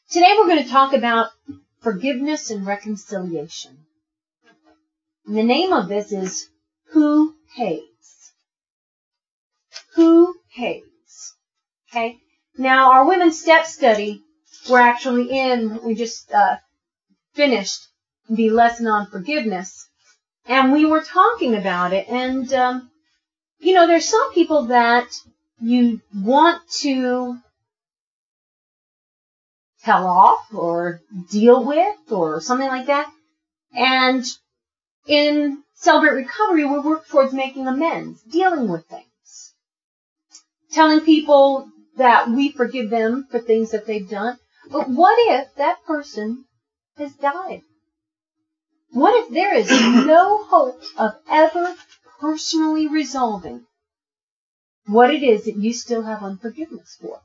Today we're going to talk about forgiveness and reconciliation. And the name of this is Who Pays? Who Pays? Okay. Now, our Women's Step Study, we just finished the lesson on forgiveness, and we were talking about it, and, there's some people that you want to tell off or deal with or something like that, and in Celebrate Recovery, we work towards making amends, dealing with things, telling people that we forgive them for things that they've done. But what if that person has died? What if there is no hope of ever personally resolving what it is that you still have unforgiveness for?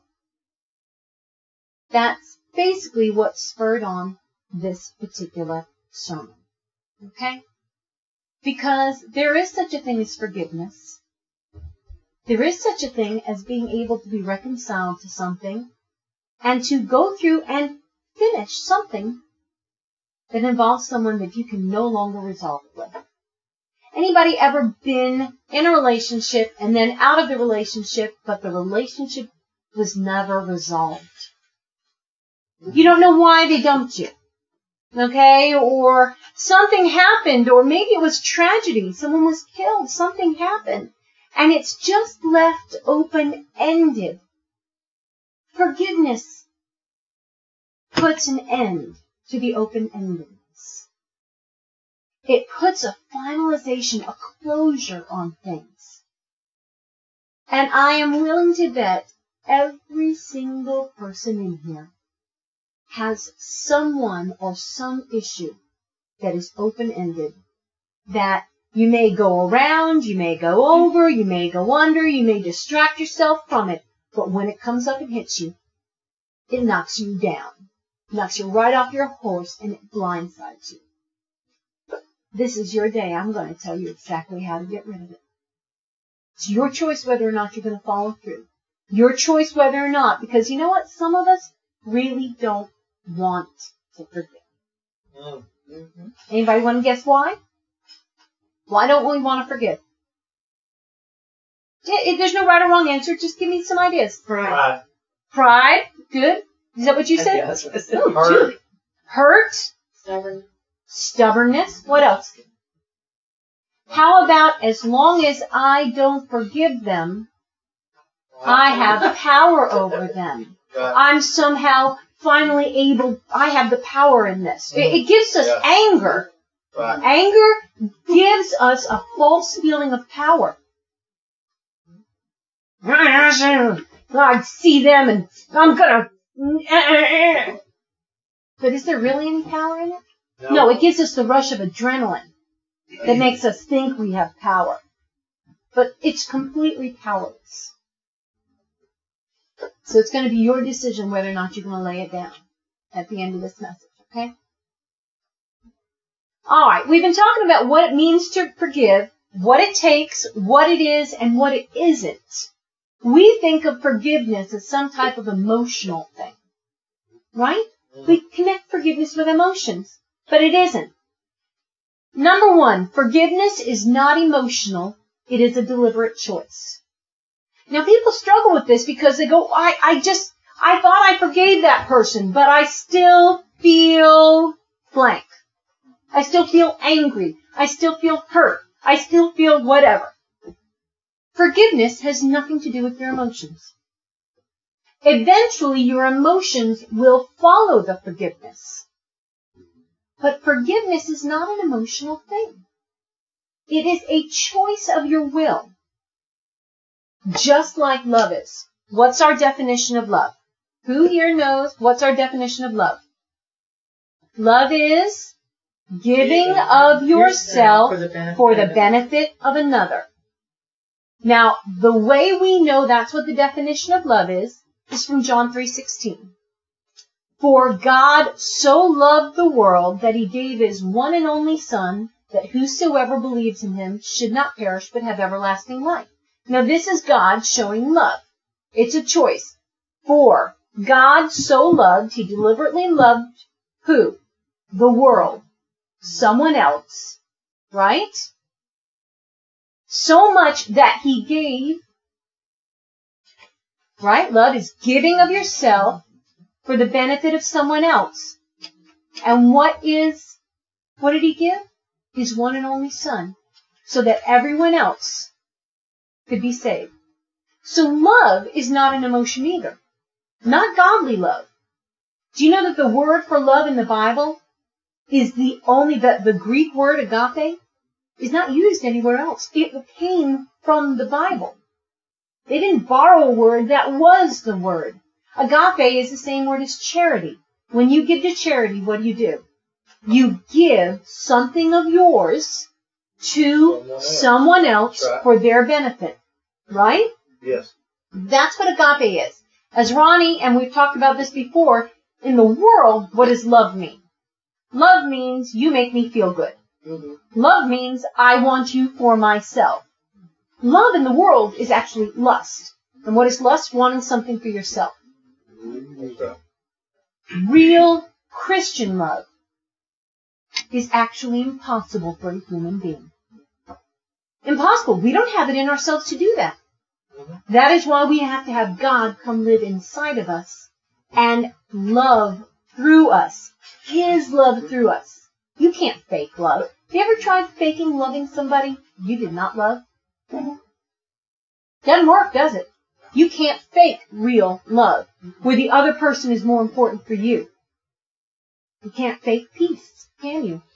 That's basically what spurred on this particular sermon. Okay? Because there is such a thing as forgiveness. There is such a thing as being able to be reconciled to something and to go through and finish something that involves someone that you can no longer resolve it with. Anybody ever been in a relationship and then out of the relationship, but the relationship was never resolved? You don't know why they dumped you. Okay? Or something happened, or maybe it was tragedy. Someone was killed. Something happened. And it's just left open-ended. Forgiveness puts an end to the open-endedness. It puts a finalization, a closure on things. And I am willing to bet every single person in here has someone or some issue that is open-ended, that you may go around, you may go over, you may go under, you may distract yourself from it, but when it comes up and hits you, it knocks you down. It knocks you right off your horse, and it blindsides you. This is your day. I'm going to tell you exactly how to get rid of it. It's your choice whether or not you're going to follow through. Your choice whether or not, because you know what? Some of us really don't want to forgive. Mm-hmm. Anybody want to guess why? Why don't we want to forgive? There's no right or wrong answer. Just give me some ideas. Pride. Pride. Good. Is that what you said? Yeah, that's what I said. Hurt. Hurt. Stubbornness. What else? How about as long as I don't forgive them, I have power over them. Right. I'm somehow finally able, I have the power in this. It gives us anger. Right. Anger gives us a false feeling of power. I see them and I'm gonna... But is there really any power in it? No, it gives us the rush of adrenaline that makes us think we have power. But it's completely powerless. So it's going to be your decision whether or not you're going to lay it down at the end of this message, okay? Alright, we've been talking about what it means to forgive, what it takes, what it is, and what it isn't. We think of forgiveness as some type of emotional thing, right? We connect forgiveness with emotions, but it isn't. Number one, forgiveness is not emotional, it is a deliberate choice. Now people struggle with this because they go, I thought I forgave that person, but I still feel blank. I still feel angry. I still feel hurt. I still feel whatever. Forgiveness has nothing to do with your emotions. Eventually, your emotions will follow the forgiveness. But forgiveness is not an emotional thing. It is a choice of your will. Just like love is. What's our definition of love? Who here knows what's our definition of love? Love is giving of yourself for the benefit of another. Now, the way we know that's what the definition of love is from John 3:16. For God so loved the world that he gave his one and only Son, that whosoever believes in him should not perish but have everlasting life. Now, this is God showing love. It's a choice. For God so loved, he deliberately loved who? The world. Someone else. Right? So much that he gave. Right? Love is giving of yourself for the benefit of someone else. And what did he give? His one and only Son. So that everyone else could be saved. So love is not an emotion either. Not godly love. Do you know that the word for love in the Bible is the Greek word agape is not used anywhere else. It came from the Bible. They didn't borrow a word that was the word. Agape is the same word as charity. When you give to charity, what do? You give something of yours to someone else for their benefit. Right? Yes. That's what agape is. As Ronnie, and we've talked about this before, in the world, what does love mean? Love means you make me feel good. Mm-hmm. Love means I want you for myself. Love in the world is actually lust. And what is lust? Wanting something for yourself. Okay. Real Christian love is actually impossible for a human being. Impossible. We don't have it in ourselves to do that. That is why we have to have God come live inside of us and love through us. His love through us. You can't fake love. Have you ever tried faking loving somebody you did not love? Doesn't work, does it? You can't fake real love where the other person is more important for you. You can't fake peace, can you?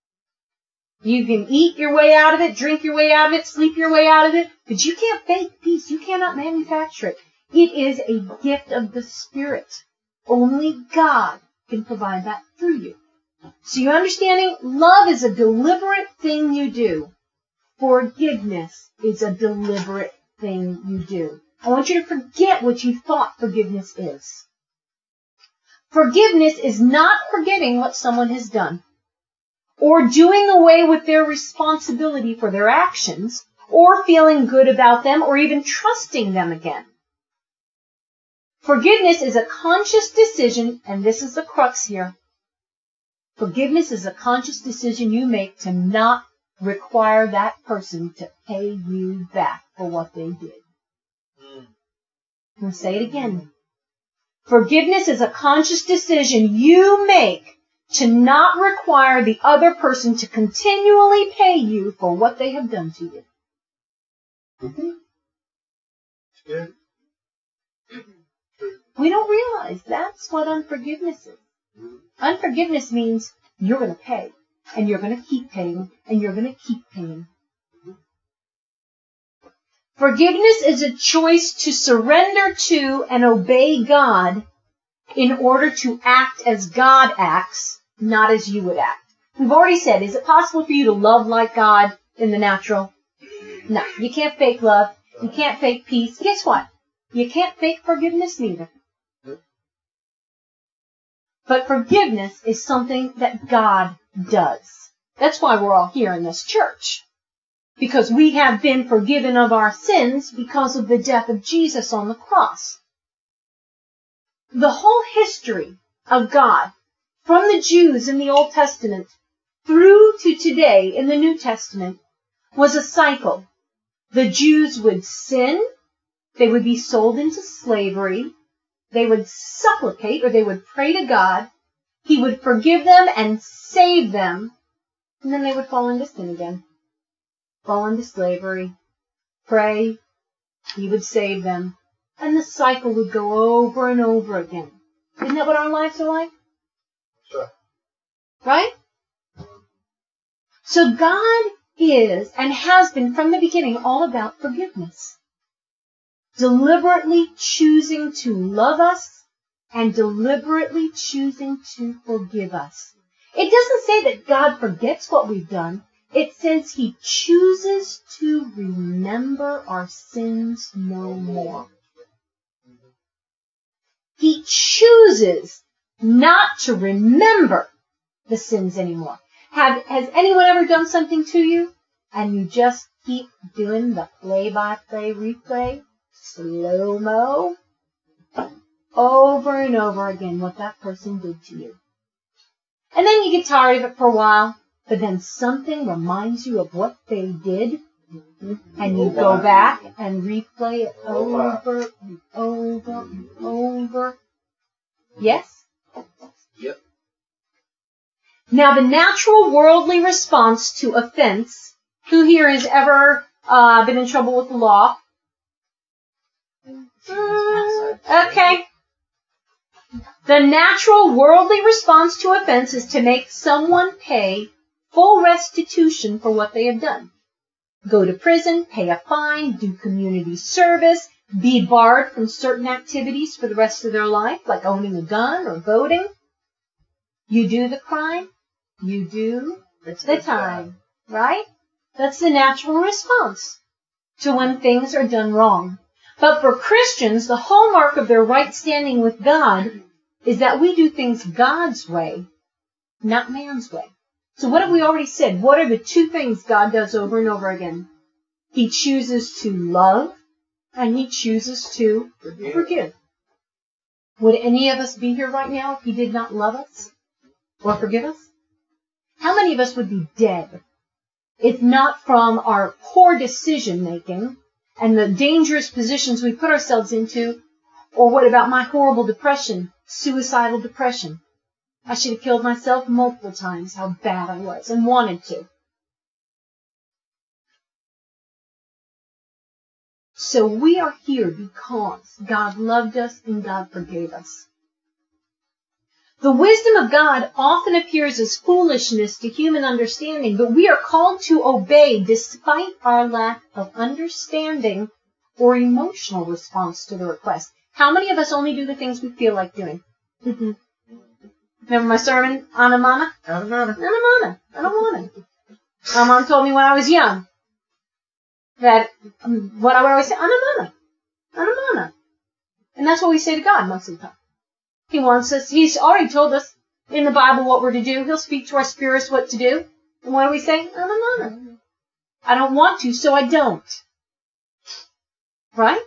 You can eat your way out of it, drink your way out of it, sleep your way out of it, but you can't fake peace. You cannot manufacture it. It is a gift of the Spirit. Only God can provide that through you. So you're understanding? Love is a deliberate thing you do. Forgiveness is a deliberate thing you do. I want you to forget what you thought forgiveness is. Forgiveness is not forgetting what someone has done, or doing away with their responsibility for their actions, or feeling good about them, or even trusting them again. Forgiveness is a conscious decision, and this is the crux here. Forgiveness is a conscious decision you make to not require that person to pay you back for what they did. I'm going to say it again. Forgiveness is a conscious decision you make to not require the other person to continually pay you for what they have done to you. Yeah. We don't realize that's what unforgiveness is. Unforgiveness means you're going to pay, and you're going to keep paying, and you're going to keep paying. Forgiveness is a choice to surrender to and obey God in order to act as God acts, not as you would act. We've already said, is it possible for you to love like God in the natural? No, you can't fake love. You can't fake peace. Guess what? You can't fake forgiveness neither. But forgiveness is something that God does. That's why we're all here in this church. Because we have been forgiven of our sins because of the death of Jesus on the cross. The whole history of God, from the Jews in the Old Testament through to today in the New Testament, was a cycle. The Jews would sin, they would be sold into slavery, they would supplicate or they would pray to God, He would forgive them and save them, and then they would fall into sin again. Fall into slavery, pray, He would save them, and the cycle would go over and over again. Isn't that what our lives are like? Sure. Right? So God is and has been from the beginning all about forgiveness. Deliberately choosing to love us and deliberately choosing to forgive us. It doesn't say that God forgets what we've done. It says He chooses to remember our sins no more. He chooses not to remember the sins anymore. Has anyone ever done something to you and you just keep doing the play-by-play replay, slow-mo? over and over again what that person did to you. And then you get tired of it for a while, but then something reminds you of what they did, and you go back and replay it over and over and over. Yes? Yep. Now, the natural worldly response to offense, who here has ever been in trouble with the law? Okay. The natural worldly response to offense is to make someone pay full restitution for what they have done. Go to prison, pay a fine, do community service, be barred from certain activities for the rest of their life, like owning a gun or voting. You do the crime, you do the time, right? That's the natural response to when things are done wrong. But for Christians, the hallmark of their right standing with God is that we do things God's way, not man's way. So what have we already said? What are the two things God does over and over again? He chooses to love, and He chooses to forgive. Would any of us be here right now if He did not love us or forgive us? How many of us would be dead if not from our poor decision-making and the dangerous positions we put ourselves into? Or what about my horrible depression, suicidal depression? I should have killed myself multiple times, how bad I was, and wanted to. So we are here because God loved us and God forgave us. The wisdom of God often appears as foolishness to human understanding, but we are called to obey despite our lack of understanding or emotional response to the request. How many of us only do the things we feel like doing? Remember my sermon, Anamana? Anamana. I don't want it. My mom told me when I was young that what I would always say, Anamana. Anamana. And that's what we say to God most of the time. He wants us, He's already told us in the Bible what we're to do. He'll speak to our spirits what to do. And what do we say? Anamana. I don't want to, so I don't. Right?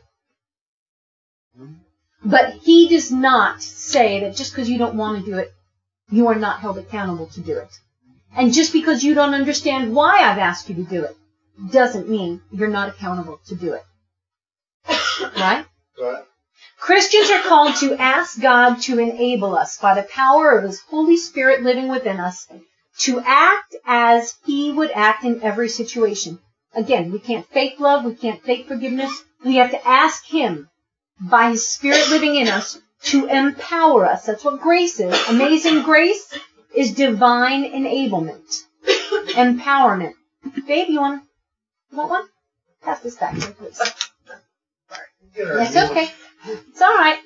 But He does not say that just because you don't want to do it, you are not held accountable to do it. And just because you don't understand why I've asked you to do it, doesn't mean you're not accountable to do it. Right? Right. Christians are called to ask God to enable us by the power of His Holy Spirit living within us to act as He would act in every situation. Again, we can't fake love, we can't fake forgiveness. We have to ask Him by His Spirit living in us to empower us. That's what grace is. Amazing grace is divine enablement. Empowerment. Babe, you want one? Pass this back here, please. That's okay. It's all right.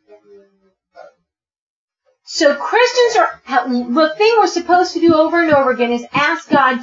So Christians the thing we're supposed to do over and over again is ask God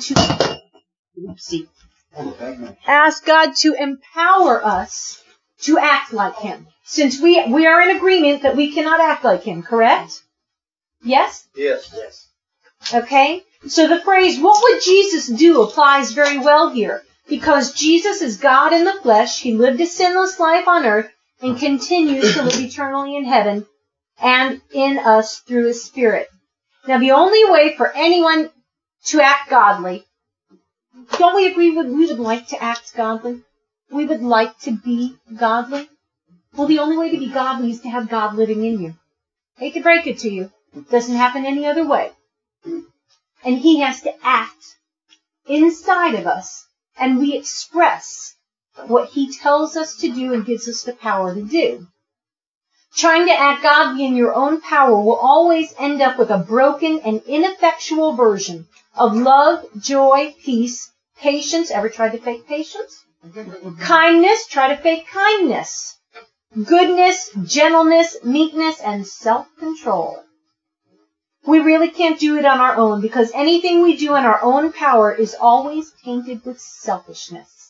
to empower us to act like Him. Since we are in agreement that we cannot act like Him, correct? Yes? Yes. Okay? So the phrase, what would Jesus do, applies very well here. Because Jesus is God in the flesh, He lived a sinless life on earth, and continues to live eternally in heaven, and in us through His Spirit. Now the only way for anyone to act godly, don't we agree we would like to act godly? We would like to be godly? Well, the only way to be godly is to have God living in you. Hate to break it to you. It doesn't happen any other way. And He has to act inside of us, and we express what He tells us to do and gives us the power to do. Trying to act godly in your own power will always end up with a broken and ineffectual version of love, joy, peace, patience. Ever tried to fake patience? Kindness. Try to fake kindness. Goodness, gentleness, meekness, and self-control. We really can't do it on our own, because anything we do in our own power is always tainted with selfishness.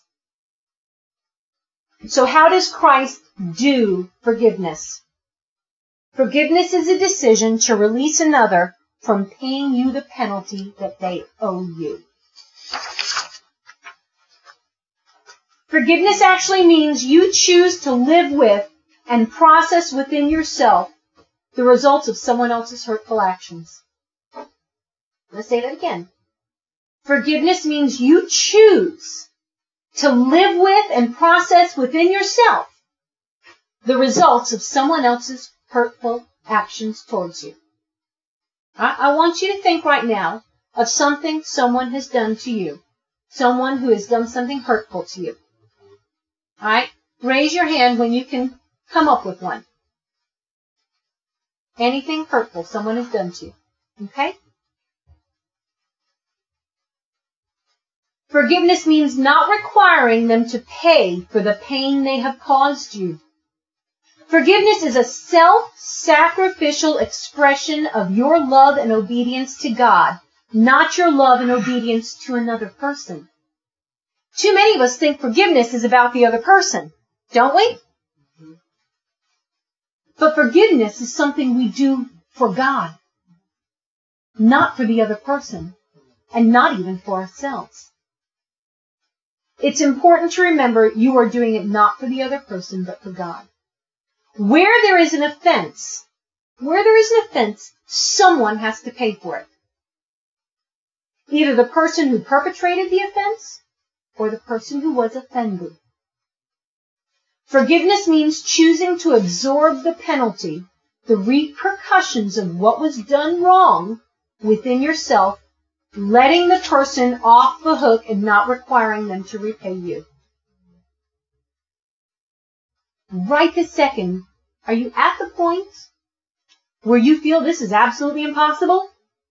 So how does Christ do forgiveness? Forgiveness is a decision to release another from paying you the penalty that they owe you. Forgiveness actually means you choose to live with and process within yourself the results of someone else's hurtful actions. Let's say that again. Forgiveness means you choose to live with and process within yourself the results of someone else's hurtful actions towards you. I want you to think right now of something someone has done to you. Someone who has done something hurtful to you. Alright? Raise your hand when you can come up with one. Anything hurtful someone has done to you. Okay? Forgiveness means not requiring them to pay for the pain they have caused you. Forgiveness is a self-sacrificial expression of your love and obedience to God, not your love and obedience to another person. Too many of us think forgiveness is about the other person, don't we? But forgiveness is something we do for God, not for the other person, and not even for ourselves. It's important to remember you are doing it not for the other person, but for God. Where there is an offense, someone has to pay for it. Either the person who perpetrated the offense, or the person who was offended. Forgiveness means choosing to absorb the penalty, the repercussions of what was done wrong within yourself, letting the person off the hook and not requiring them to repay you. Right this second, are you at the point where you feel this is absolutely impossible?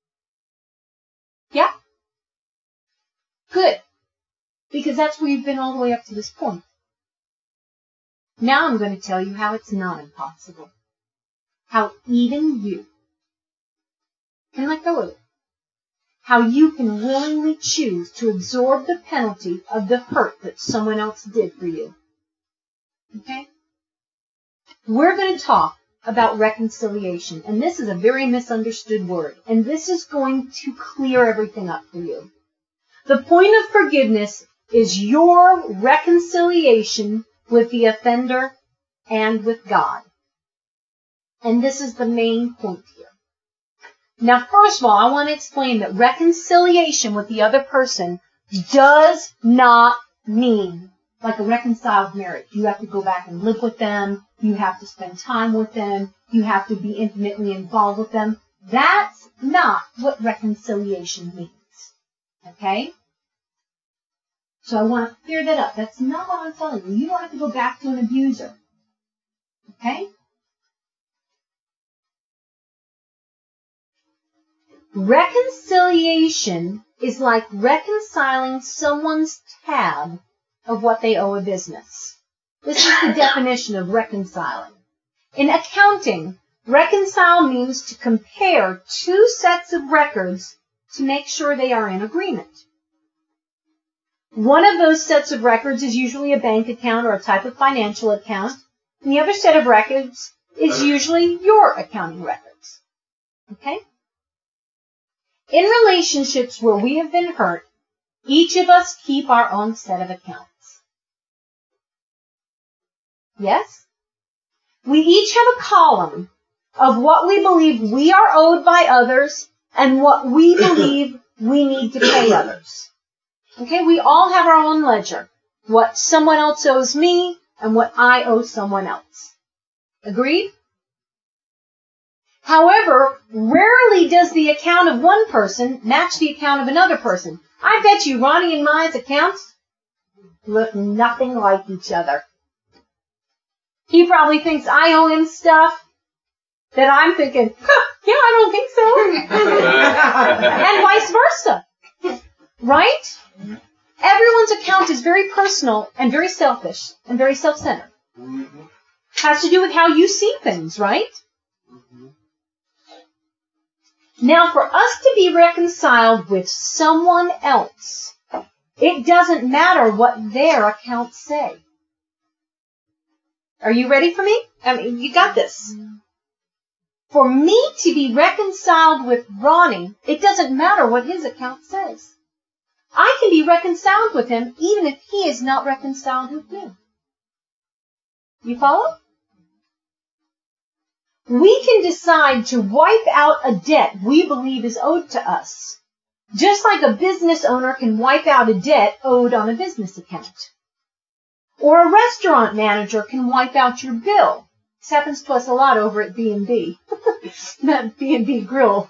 Yeah? Good. Because that's where you've been all the way up to this point. Now I'm going to tell you how it's not impossible. How even you can let go of it. How you can willingly choose to absorb the penalty of the hurt that someone else did for you. Okay? We're going to talk about reconciliation, and this is a very misunderstood word, and this is going to clear everything up for you. The point of forgiveness is your reconciliation with the offender and with God. And this is the main point here. Now, first of all, I want to explain that reconciliation with the other person does not mean like a reconciled marriage. You have to go back and live with them. You have to spend time with them. You have to be intimately involved with them. That's not what reconciliation means. Okay? So I want to clear that up. That's not what I'm telling you. You don't have to go back to an abuser. Okay? Reconciliation is like reconciling someone's tab of what they owe a business. This is the definition of reconciling. In accounting, reconcile means to compare two sets of records to make sure they are in agreement. One of those sets of records is usually a bank account or a type of financial account, and the other set of records is usually your accounting records. Okay? In relationships where we have been hurt, each of us keep our own set of accounts. Yes? We each have a column of what we believe we are owed by others and what we believe we need to pay others. Okay, we all have our own ledger. What someone else owes me and what I owe someone else. Agreed? However, rarely does the account of one person match the account of another person. I bet you Ronnie and my accounts look nothing like each other. He probably thinks I owe him stuff that I'm thinking, yeah, I don't think so. And vice versa. Right? Everyone's account is very personal and very selfish and very self-centered. Has to do with how you see things, right? Now, for us to be reconciled with someone else, it doesn't matter what their accounts say. Are you ready for me? I mean, you got this. For me to be reconciled with Ronnie, it doesn't matter what his account says. I can be reconciled with him even if he is not reconciled with me. You follow? We can decide to wipe out a debt we believe is owed to us, just like a business owner can wipe out a debt owed on a business account. Or a restaurant manager can wipe out your bill. This happens to us a lot over at B&B. That B&B Grill.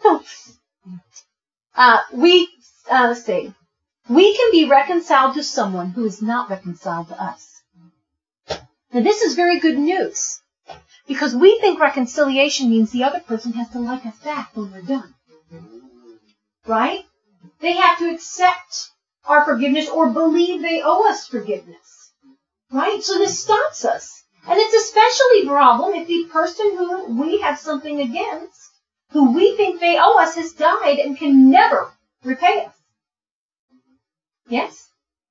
Let's see. We can be reconciled to someone who is not reconciled to us. Now this is very good news, because we think reconciliation means the other person has to like us back when we're done. Right? They have to accept our forgiveness or believe they owe us forgiveness. Right? So this stops us. And it's especially a problem if the person who we have something against, who we think they owe us, has died and can never repay us. Yes?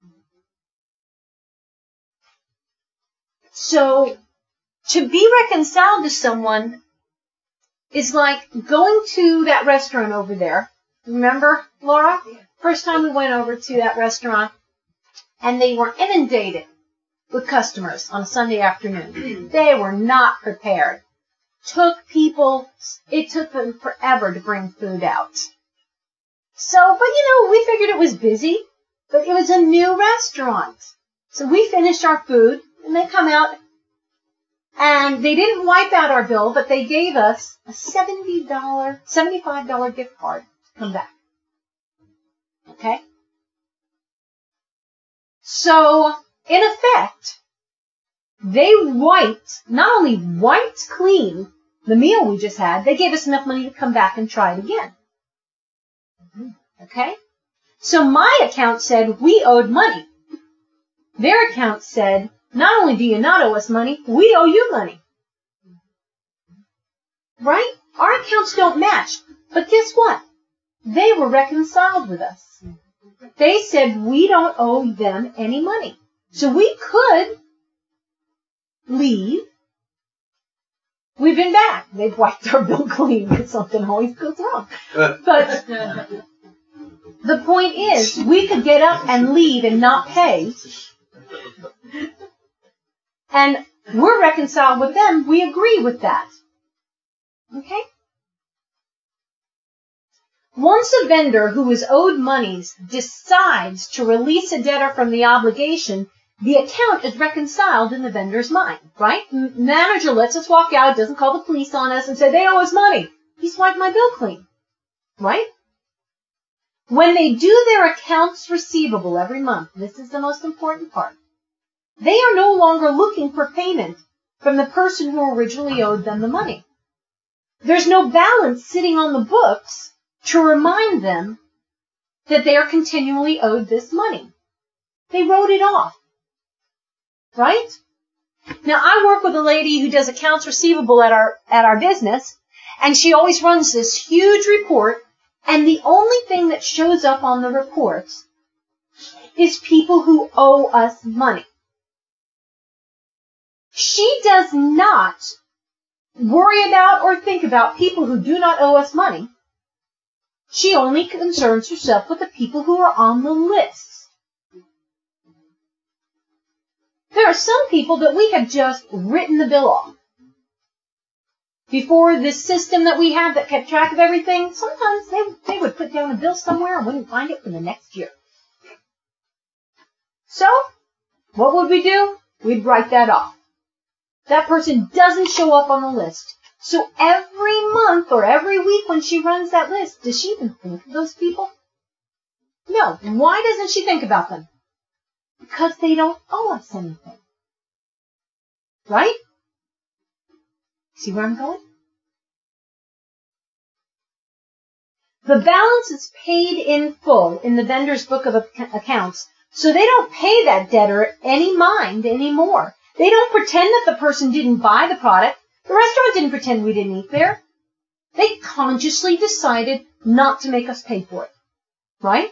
So, to be reconciled to someone is like going to that restaurant over there. Remember, Laura? First time we went over to that restaurant, and they were inundated with customers on a Sunday afternoon. They were not prepared. It took them forever to bring food out. So, but we figured it was busy, but it was a new restaurant. So we finished our food, and they come out, and they didn't wipe out our bill, but they gave us a $75 gift card to come back. Okay? So, in effect, they not only wiped clean the meal we just had, they gave us enough money to come back and try it again. Okay? So my account said we owed money. Their account said, not only do you not owe us money, we owe you money. Right? Our accounts don't match. But guess what? They were reconciled with us. They said we don't owe them any money. So we could leave. We've been back. They've wiped our bill clean because something always goes wrong. But the point is, we could get up and leave and not pay. And we're reconciled with them. We agree with that. Okay? Once a vendor who is owed monies decides to release a debtor from the obligation, the account is reconciled in the vendor's mind, right? Manager lets us walk out, doesn't call the police on us and say, they owe us money. He's wiped my bill clean, right? When they do their accounts receivable every month, this is the most important part, they are no longer looking for payment from the person who originally owed them the money. There's no balance sitting on the books to remind them that they are continually owed this money. They wrote it off. Right? Now, I work with a lady who does accounts receivable at our business, and she always runs this huge report, and the only thing that shows up on the report is people who owe us money. She does not worry about or think about people who do not owe us money. She only concerns herself with the people who are on the list. There are some people that we have just written the bill off. Before this system that we have that kept track of everything, sometimes they would put down a bill somewhere and wouldn't find it for the next year. So, what would we do? We'd write that off. That person doesn't show up on the list. So every month or every week when she runs that list, does she even think of those people? No. And why doesn't she think about them? Because they don't owe us anything. Right? See where I'm going? The balance is paid in full in the vendor's book of accounts, so they don't pay that debtor any mind anymore. They don't pretend that the person didn't buy the product. The restaurant didn't pretend we didn't eat there. They consciously decided not to make us pay for it. Right?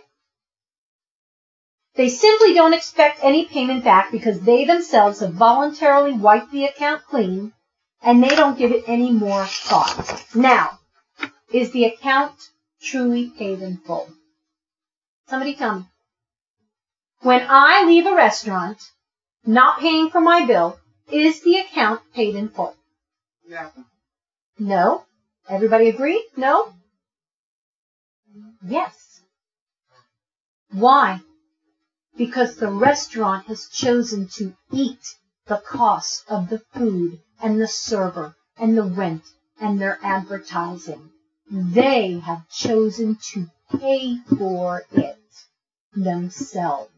They simply don't expect any payment back because they themselves have voluntarily wiped the account clean, and they don't give it any more thought. Now, is the account truly paid in full? Somebody tell me. When I leave a restaurant, not paying for my bill, is the account paid in full? Yeah. No? Everybody agree? No? Yes. Why? Because the restaurant has chosen to eat the cost of the food and the server and the rent and their advertising. They have chosen to pay for it themselves.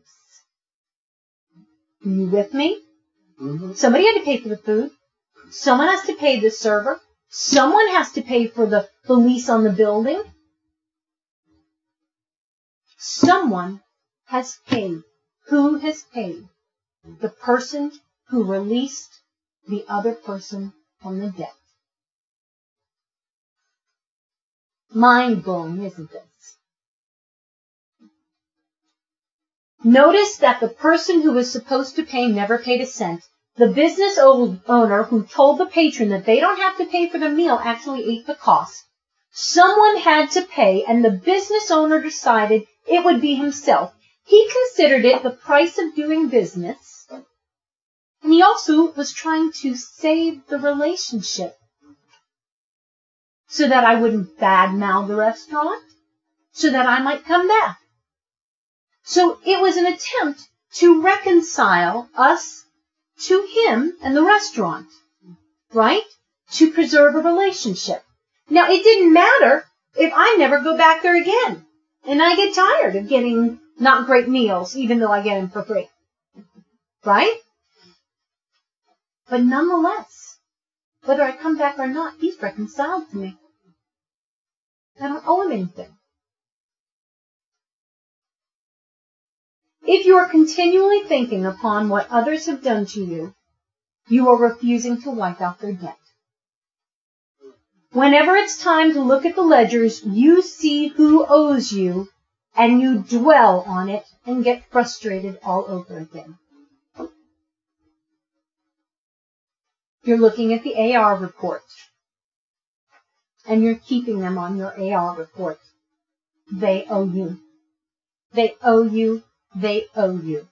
Are you with me? Mm-hmm. Somebody had to pay for the food. Someone has to pay the server. Someone has to pay for the lease on the building. Someone has paid. Who has paid? The person who released the other person from the debt. Mind-blowing, isn't this? Notice that the person who was supposed to pay never paid a cent. The business owner who told the patron that they don't have to pay for the meal actually ate the cost. Someone had to pay, and the business owner decided it would be himself. He considered it the price of doing business, and he also was trying to save the relationship so that I wouldn't badmouth the restaurant, so that I might come back. So it was an attempt to reconcile us to him and the restaurant, right? To preserve a relationship. Now, it didn't matter if I never go back there again, and I get tired of getting not great meals, even though I get them for free, right? But nonetheless, whether I come back or not, he's reconciled to me. I don't owe him anything. If you are continually thinking upon what others have done to you, you are refusing to wipe out their debt. Whenever it's time to look at the ledgers, you see who owes you, and you dwell on it and get frustrated all over again. You're looking at the AR report, and you're keeping them on your AR report. They owe you. They owe you. They owe you.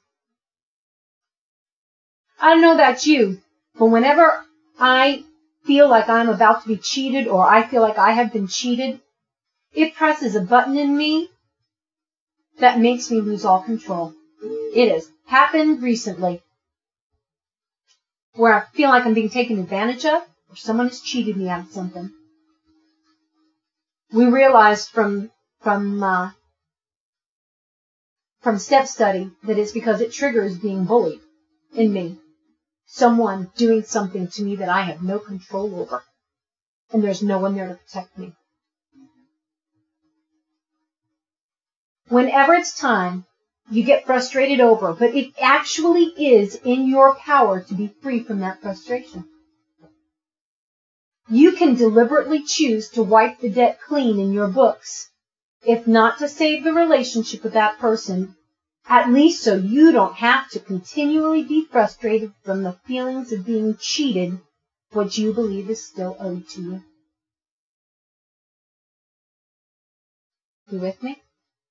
I don't know about you, but whenever I feel like I'm about to be cheated, or I feel like I have been cheated, it presses a button in me that makes me lose all control. It has happened recently, where I feel like I'm being taken advantage of, or someone has cheated me out of something. We realized from step study that it's because it triggers being bullied in me. Someone doing something to me that I have no control over. And there's no one there to protect me. Whenever it's time, you get frustrated over, but it actually is in your power to be free from that frustration. You can deliberately choose to wipe the debt clean in your books, if not to save the relationship with that person, at least so you don't have to continually be frustrated from the feelings of being cheated what you believe is still owed to you. You with me?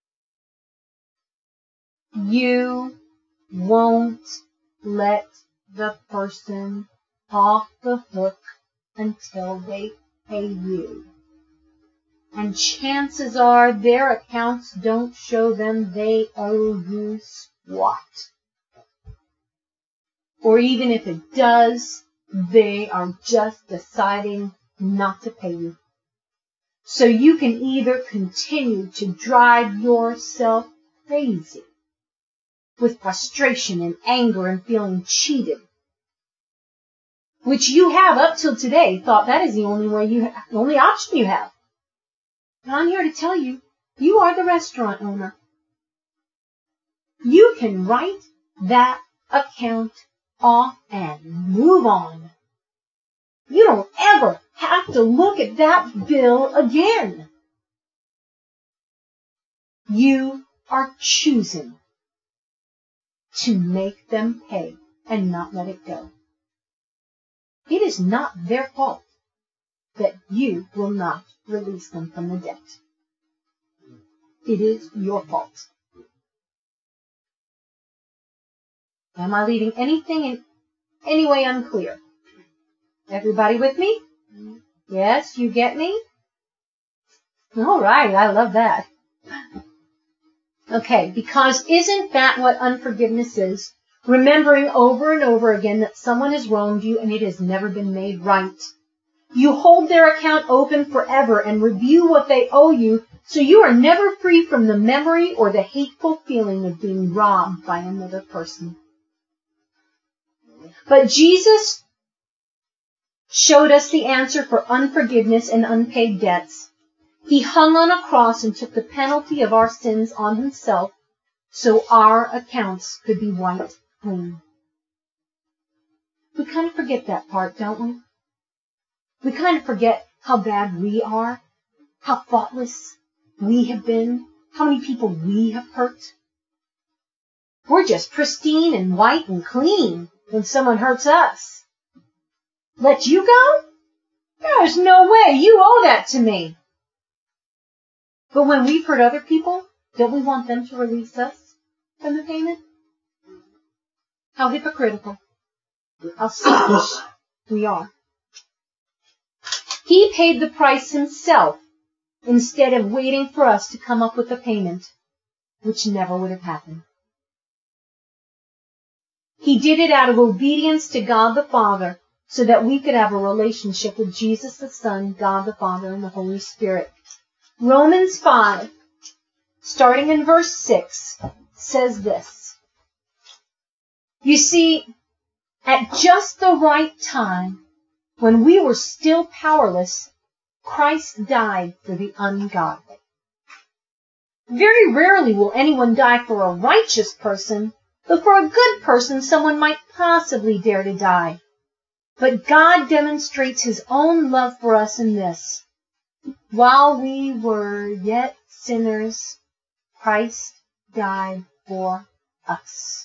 You won't let the person off the hook until they pay you. And chances are their accounts don't show them they owe you squat. Or even if it does, they are just deciding not to pay you. So you can either continue to drive yourself crazy with frustration and anger and feeling cheated, which you have up till today thought that is the only option you have. And I'm here to tell you, you are the restaurant owner. You can write that account off and move on. You don't ever have to look at that bill again. You are choosing to make them pay and not let it go. It is not their fault that you will not release them from the debt. It is your fault. Am I leaving anything in any way unclear? Everybody with me? Yes, you get me? All right, I love that. Okay, because isn't that what unforgiveness is? Remembering over and over again that someone has wronged you and it has never been made right. You hold their account open forever and review what they owe you, so you are never free from the memory or the hateful feeling of being robbed by another person. But Jesus showed us the answer for unforgiveness and unpaid debts. He hung on a cross and took the penalty of our sins on himself so our accounts could be wiped clean. We kind of forget that part, don't we? We kind of forget how bad we are, how thoughtless we have been, how many people we have hurt. We're just pristine and white and clean when someone hurts us. Let you go? There's no way. You owe that to me. But when we've hurt other people, don't we want them to release us from the payment? How hypocritical. How selfish we are. He paid the price himself instead of waiting for us to come up with a payment, which never would have happened. He did it out of obedience to God the Father so that we could have a relationship with Jesus the Son, God the Father, and the Holy Spirit. Romans 5, starting in verse 6, says this. You see, at just the right time, when we were still powerless, Christ died for the ungodly. Very rarely will anyone die for a righteous person, but for a good person, someone might possibly dare to die. But God demonstrates his own love for us in this. While we were yet sinners, Christ died for us.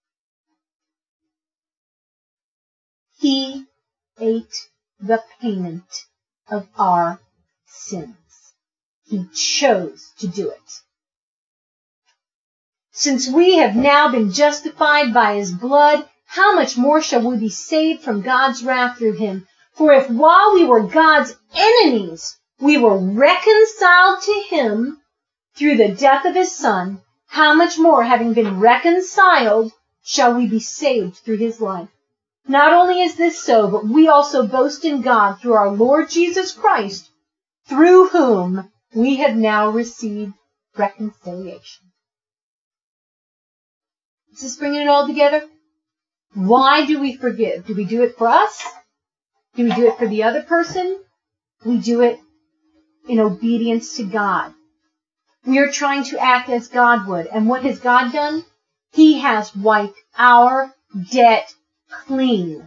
He ate the payment of our sins. He chose to do it. Since we have now been justified by his blood, how much more shall we be saved from God's wrath through him? For if while we were God's enemies, we were reconciled to him through the death of his Son, how much more, having been reconciled, shall we be saved through his life? Not only is this so, but we also boast in God through our Lord Jesus Christ, through whom we have now received reconciliation. Is this bringing it all together? Why do we forgive? Do we do it for us? Do we do it for the other person? We do it in obedience to God. We are trying to act as God would. And what has God done? He has wiped our debt clean.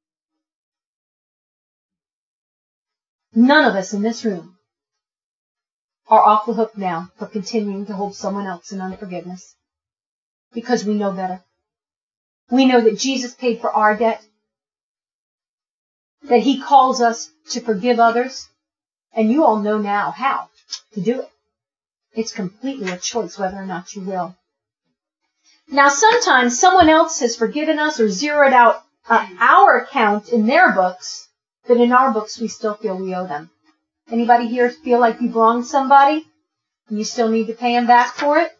None of us in this room are off the hook now for continuing to hold someone else in unforgiveness. Because we know better. We know that Jesus paid for our debt. That he calls us to forgive others. And you all know now how to do it. It's completely a choice whether or not you will. Now sometimes someone else has forgiven us or zeroed out our account in their books, but in our books we still feel we owe them. Anybody here feel like you've wronged somebody and you still need to pay them back for it?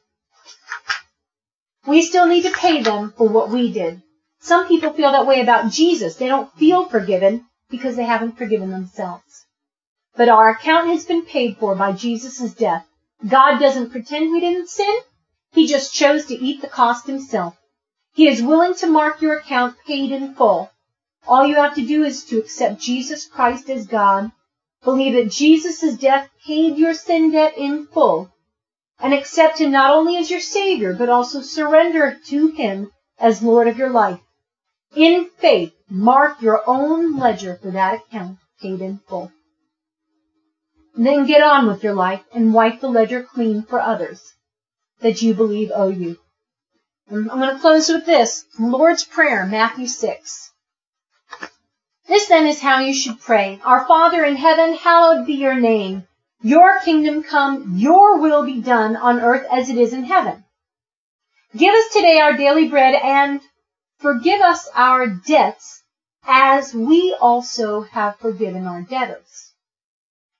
We still need to pay them for what we did. Some people feel that way about Jesus. They don't feel forgiven because they haven't forgiven themselves. But our account has been paid for by Jesus' death. God doesn't pretend we didn't sin. He just chose to eat the cost himself. He is willing to mark your account paid in full. All you have to do is to accept Jesus Christ as God, believe that Jesus' death paid your sin debt in full, and accept him not only as your Savior, but also surrender to him as Lord of your life. In faith, mark your own ledger for that account paid in full. And then get on with your life and wipe the ledger clean for others that you believe owe you. And I'm going to close with this. Lord's Prayer, Matthew 6. This then is how you should pray. Our Father in heaven, hallowed be your name. Your kingdom come, your will be done on earth as it is in heaven. Give us today our daily bread and forgive us our debts as we also have forgiven our debtors.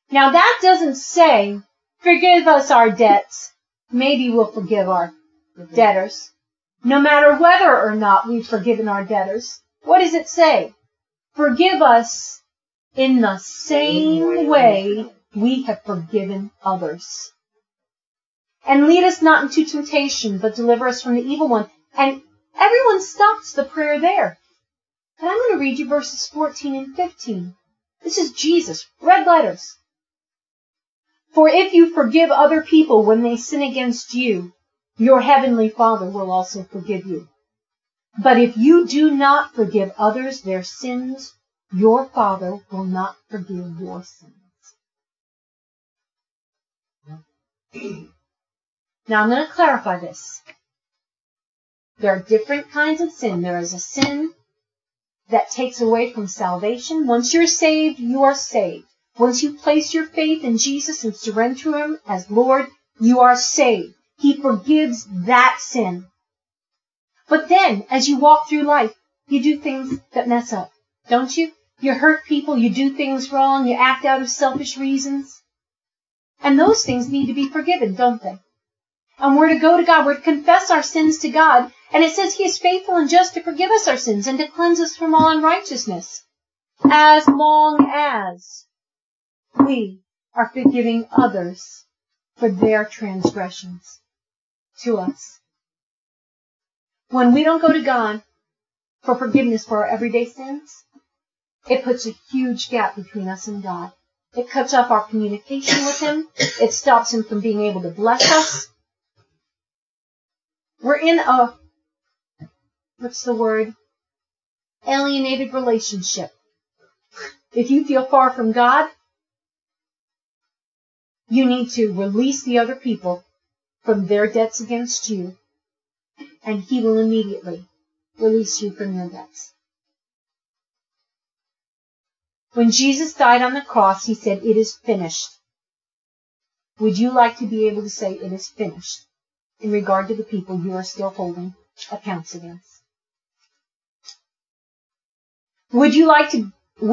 Now that doesn't say, forgive us our debts. Maybe we'll forgive our debtors. No matter whether or not we've forgiven our debtors. What does it say? Forgive us in the same way we have forgiven others. And lead us not into temptation, but deliver us from the evil one. And everyone stops the prayer there. And I'm going to read you verses 14 and 15. This is Jesus, red letters. For if you forgive other people when they sin against you, your heavenly Father will also forgive you. But if you do not forgive others their sins, your Father will not forgive your sins. Now I'm going to clarify this. There are different kinds of sin. There is a sin that takes away from salvation. Once you're saved, you are saved. Once you place your faith in Jesus and surrender to Him as Lord, you are saved. He forgives that sin. But then, as you walk through life, you do things that mess up, don't you? You hurt people, you do things wrong, you act out of selfish reasons. And those things need to be forgiven, don't they? And we're to go to God, we're to confess our sins to God, and it says He is faithful and just to forgive us our sins and to cleanse us from all unrighteousness, as long as we are forgiving others for their transgressions to us. When we don't go to God for forgiveness for our everyday sins, it puts a huge gap between us and God. It cuts off our communication with Him. It stops Him from being able to bless us. We're in a, alienated relationship. If you feel far from God, you need to release the other people from their debts against you, and He will immediately release you from your debts. When Jesus died on the cross, He said, "It is finished." Would you like to be able to say, "It is finished," in regard to the people you are still holding accounts against? Would you like to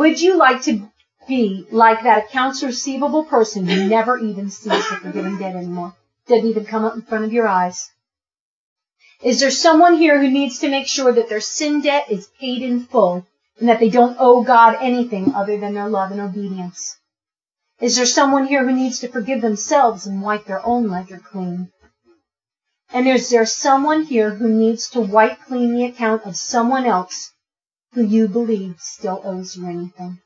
be like that accounts receivable person who never even sees the forgiven debt anymore? Doesn't even come up in front of your eyes. Is there someone here who needs to make sure that their sin debt is paid in full and that they don't owe God anything other than their love and obedience? Is there someone here who needs to forgive themselves and wipe their own ledger clean? And is there someone here who needs to wipe clean the account of someone else who you believe still owes you anything?